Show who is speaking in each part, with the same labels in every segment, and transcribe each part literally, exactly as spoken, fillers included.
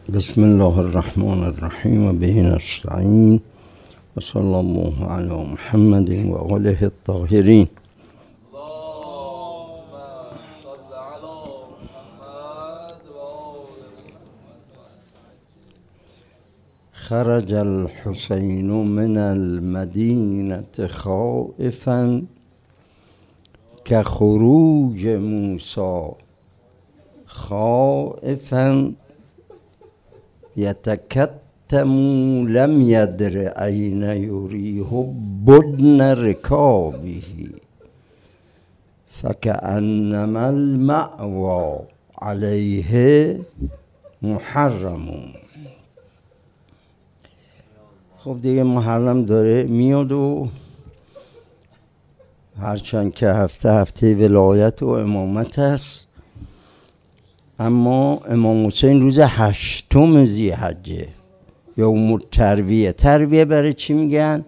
Speaker 1: بسم الله الرحمن الرحیم و به نستعین و صلی الله علی محمد و آله الطاهرین. خرج الحسین من المدینة خائفا كخروج موسی خائفا یتکتم لم یدر این یریه بدن رکابه فکأنما المأوی علیه محرم. خب دیگه محرم داره میاد و هرچند که هفته هفته ولایت و امامت است، اما امام حسین روز هشتم ذی‌حجه یوم ترویه. ترویه برای چی میگن؟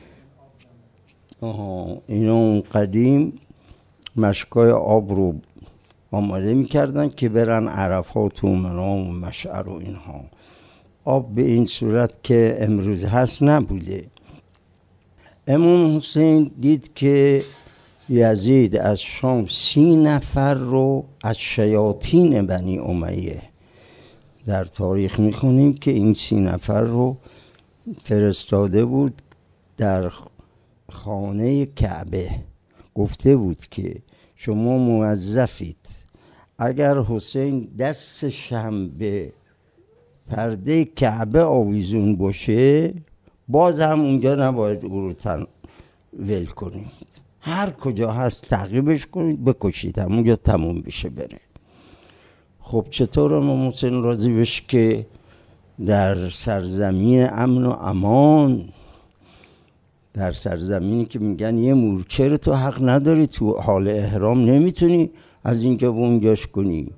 Speaker 1: آها اینا اون قدیم مشکای آب رو آماده میکردن که برن عرفات و منام و مشعر و اینها. آب به این صورت که امروز هست نبوده. امام حسین دید که یزید از شام سی نفر رو از شیاطین بنی امیه، در تاریخ میخونیم که این سی نفر رو فرستاده بود در خانه کعبه. گفته بود که شما موظفید اگر حسین دستش هم به پرده کعبه آویزون باشه باز هم اونجا نباید او رو تن ول کنید، هر کجا هست تعقیبش کنید بکشید، همونجا تموم بشه بره. خب چطور امام حسین راضی بشه که در سرزمین امن و امان، در سرزمینی که میگن یه مورچه رو تو حق نداری، تو حال احرام نمیتونی از اینجا به اونجاش کنی،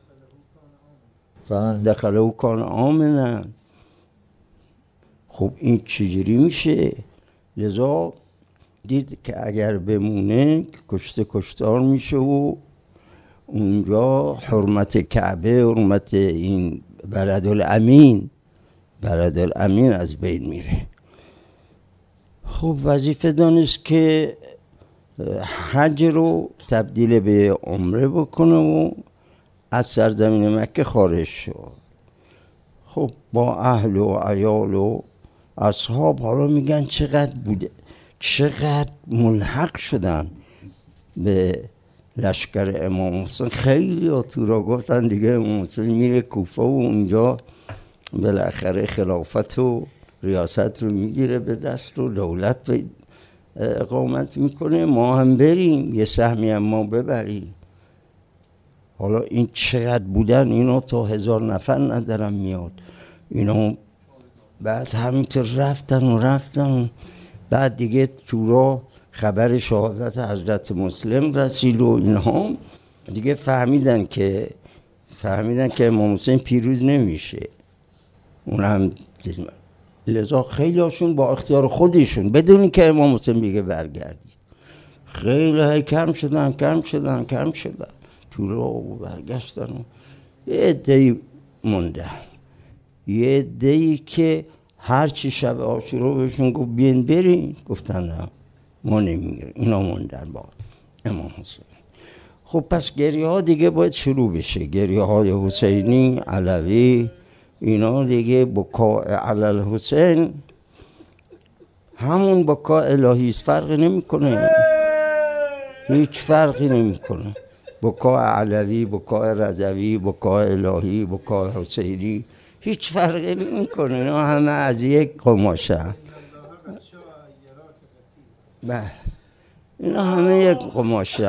Speaker 1: دخله او کان آمنن. خب این چجوری میشه؟ لذا دید که اگر بمونه کشته کشتار میشه و اونجا حرمت کعبه، حرمت این بلد الامین بلد الامین از بین میره. خب وظیفه دانست که حج رو تبدیل به عمره بکنه و از سرزمین مکه خارج شد. خب با اهل و عیال و اصحاب حالا میگن چقدر بوده، چقدر ملحق شدن به لشکر امام حسین. خیلی ها تو را گفتن دیگه امام حسین میره کوفه و اونجا بالاخره خلافت و ریاست رو میگیره به دست و دولت به اقامت میکنه، ما هم بریم یه سهمی هم ما ببریم. حالا این چقدر بودن؟ اینا تا هزار نفر ندارم میاد. اینا بعد همینطور رفتن و رفتن. بعد دیگه تو را خبر شهادت حضرت مسلم رسید و اینها دیگه فهمیدن که فهمیدن که امام حسین پیروز نمیشه. اون هم لذا خیلی هاشون با اختیار خودشون بدون که امام حسین بگه برگردید، خیلی های کم شدن کم شدن کم شدن تو را و برگشتن. یه عده‌ای موندن، یه عده‌ای که هرچی شب عاشورا بهشون گفت بیاین برین، گفتن نه ما نمیگیریم. اینا موندن با امام حسین. خب پس گریه ها دیگه باید شروع بشه، گریه های حسینی علوی اینا دیگه. بکا علی الحسین همون بکا الهی است، فرقی نمیکنه، هیچ فرقی نمیکنه. بکا علوی، بکا رضوی، بکا الهی، بکا حسینی هیچ فرقی نمیکنه، اینا همه از یک قماشه. بله اینا همه یک قماشه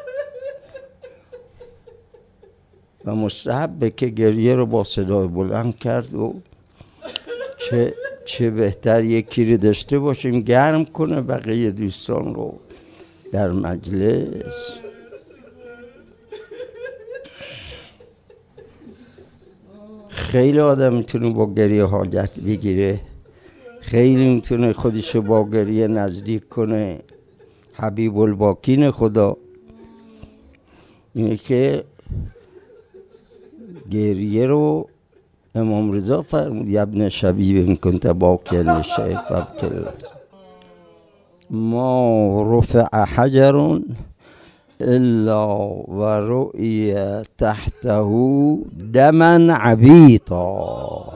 Speaker 1: و مستحبه که گریه رو با صدای بلند کرد و چه چه بهتر یکی رو داشته باشیم گرم کنه بقیه دوستان رو در مجلس. خیلی آدم میتونه با گریه حاجت بگیره، خیلی میتونه خودشو با گریه نزدیک کنه. حبیب الباکین خدا اینه که گریه رو امام رضا فرمود ابن شبیب ان کنت باکیا للشیخ فابکی ما رفع حجر الا و رؤی تحته دما عبیطا.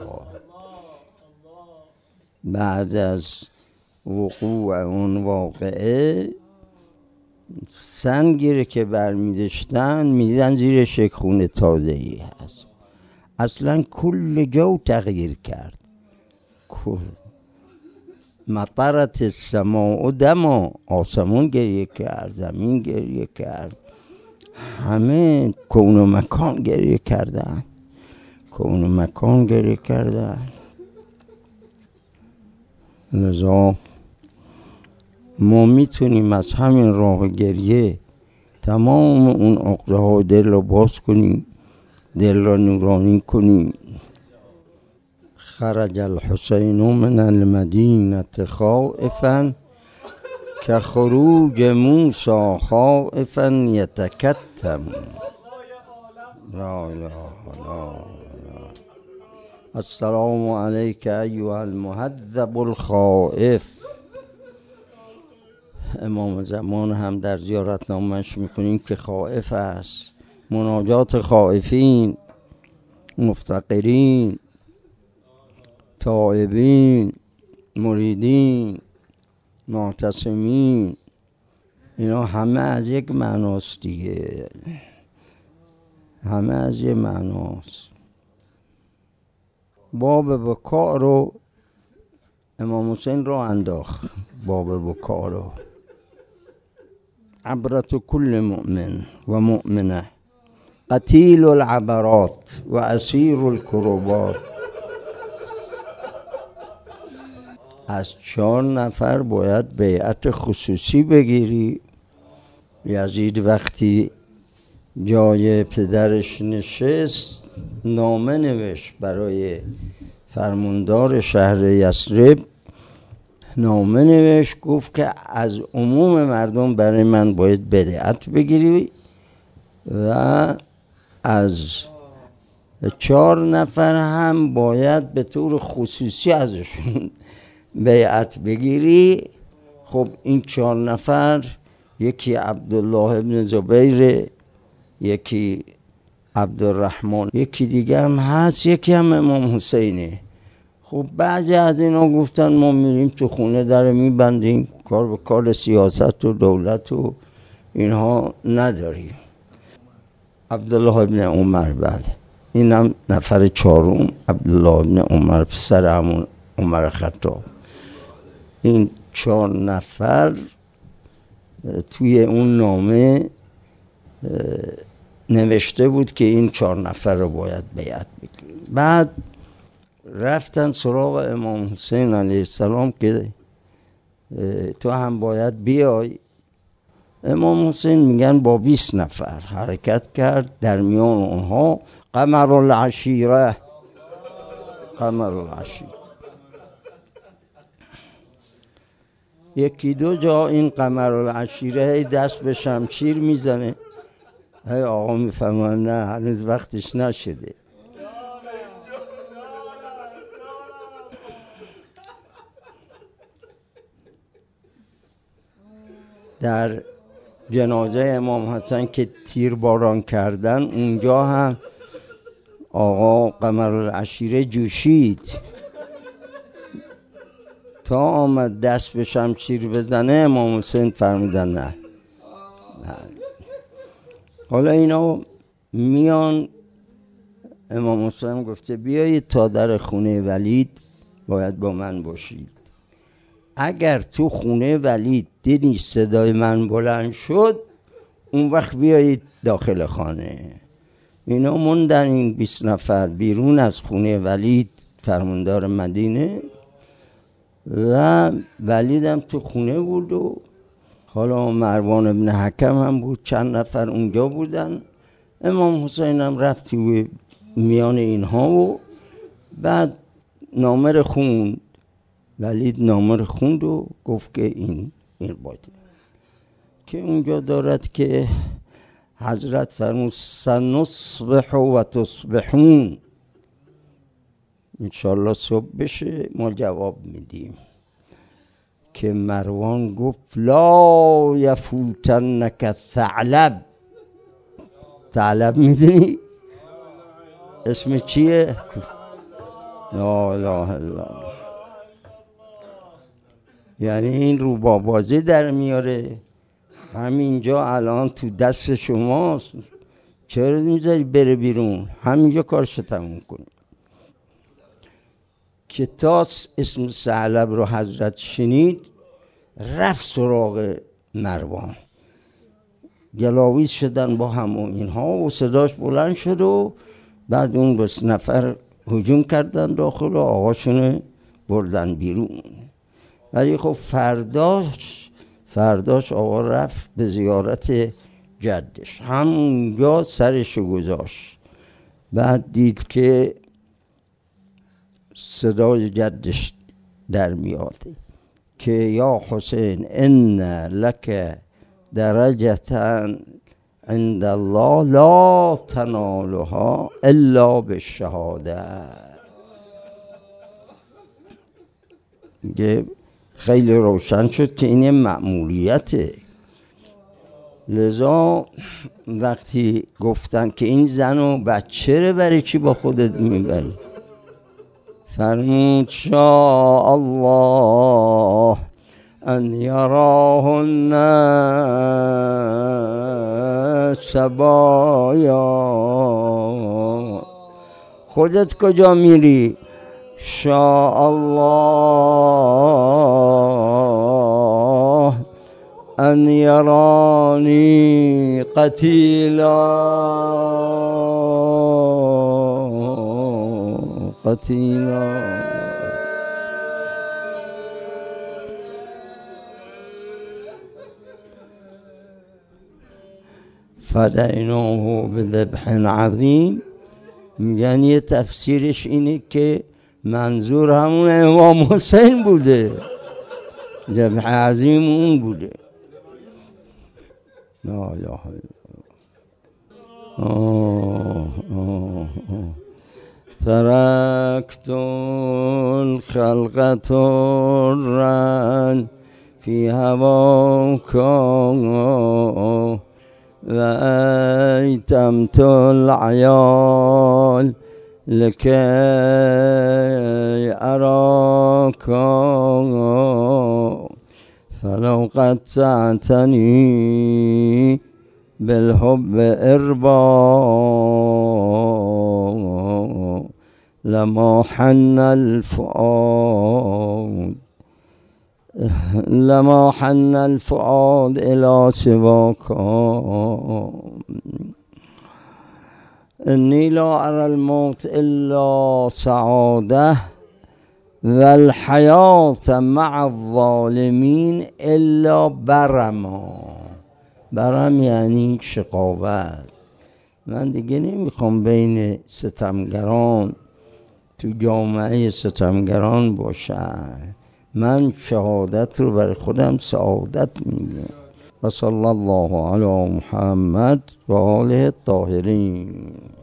Speaker 1: بعد از وقوع اون واقعه سنگی که برمیداشتن میدن زیرش یک خون تازه‌ای هست. اصلا کل جو تغییر کرد. کل مطرت السماء دما، آسمون گریه کرد، زمین گریه کرد، همه کون و مکان گریه کردن، کون و مکان گریه کردن. لذا ما میتونیم از همین راه گریه تمام اون عقده های دل رو باز کنیم، دل را نورانی کنیم. خرج الحسین من المدینه خائفا که خروج موسی خائفا یتکتم. لا اله الا الله. السلام علیک ایها المهذب الخائف. امام زمان هم در زیارتنامه‌اش میخونیم که خائف است. مناجات خائفین، مفتقرین، تائبین، مریدین، معتصمین، اینا همه از یک معناست دیگه، همه از یک معناست. باب بکا رو امام حسین رو انداخت، باب بکا رو. عبرت کل مؤمن و مؤمنه قتیل العبرات و اسیر الکروبات. از چهار نفر باید بیعت خصوصی بگیری. یزید وقتی جای پدرش نشست نامه نوشت برای فرماندار شهر یثرب، نامه نوشت گفت که از عموم مردم برای من باید بیعت بگیری و از چهار نفر هم باید به طور خصوصی ازشون بیعت بگیری. خب این چهار نفر یکی عبدالله ابن زبیر، یکی عبدالرحمن، یکی دیگه هم هست، یکی هم امام حسینه. خب بعضی از اینا گفتن ما میریم تو خونه در میبندیم، کار به کار سیاست و دولت و اینها نداریم. عبدالله ابن عمر، بله اینم نفر چهارم، عبدالله ابن عمر پسر همون عمر خطاب. این چهار نفر توی اون نامه نوشته بود که این چهار نفر رو باید بیعت بگیریم. بعد رفتن سراغ امام حسین علیه السلام که تو هم باید بیای. امام حسین میگن با بیست نفر حرکت کرد، در میان اونها قمر العشیره، قمر العشیره. یکی دو جا این قمر العشیره دست به شمشیر میزنه، هی آقا میفهمن نه هنوز وقتش نشده. در جنازه امام حسن که تیر باران کردن اونجا هم آقا قمر العشیره جوشید تا آمد دست به شمشیر بزنه، امام حسین فرمودن نه. حالا اینا میان، امام حسین گفته بیایید تا در خونه ولید باید با من باشید. اگر تو خونه ولید دیدی صدای من بلند شد اون وقت بیایید داخل خانه. اینا موندن این بیست نفر بیرون از خونه ولید فرماندار مدینه و ولید هم تو خونه بود و حالا مروان ابن حکم هم بود، چند نفر اونجا بودن. امام حسین هم رفت توی میان اینها و بعد نامه خوند. ولید نامه خوند و گفت که این این باید که اونجا دارد که حضرت فرمود سنصبح و تصبحون، انشالله صبح بشه ما جواب میدیم که مروان گفت لا یفوتنک ثعلب. ثعلب میدونی اسم چیه؟ لا اله الا الله. یعنی این روبابازی در میاره، همینجا الان تو دست شماست، چرا میذاری بره بیرون؟ همینجا کارشو تموم کنی. که تا اسم ثعلب رو حضرت شنید رفت سراغ مروان، گلاویز شدن با هم و اینها و صداش بلند شد و بعد اون بس نفر هجوم کردن داخل و آقاشون بردن بیرون. ولی خب فرداش فرداش آقا رفت به زیارت جدش، همونجا سرشو گذاشت. بعد دید که صدای جدش در میاد که یا حسین ان لک درجتا عند الله لا تنالها الا بالشهاده. خیلی روشن شد که این مأموریته. لذا وقتی گفتن که این زن و بچه رو برای چی با خودت میبری، فرمود شاء الله ان یراهن سبایا. خودت کجا میری؟ شاء الله ان یرانی قتیلا قتیلا. فدیناه بذبح عظیم. میگن یه تفسیرش اینه که منظور همون امام حسین بوده، ذبح عظیم اون بوده. لا اله الا الله. ترکت الخلق طرا فی هواک و ایتمت العیال لکی اراک فلو قطعتنی بالحب اربا لما حن الفؤاد لما حن الفؤاد الى سواک. انی لا ارى الموت الا سعاده و الحیات مع الظالمین الا برما. برم یعنی شقاوت. من دیگه نمیخوام بین ستمگران تو جامعه ستمگران باشم، من شهادت رو برای خودم سعادت میگم. و صلی الله علی محمد و آله الطاهرین.